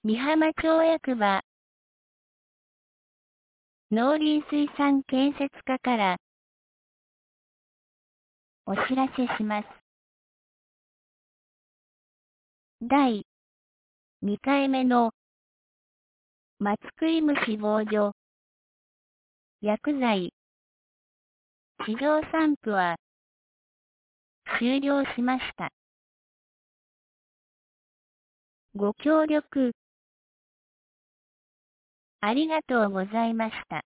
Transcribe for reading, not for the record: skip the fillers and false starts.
美浜町役場農林水産建設課からお知らせします。第2回目の松食い虫防除薬剤市場散布は終了しました。ご協力ありがとうございました。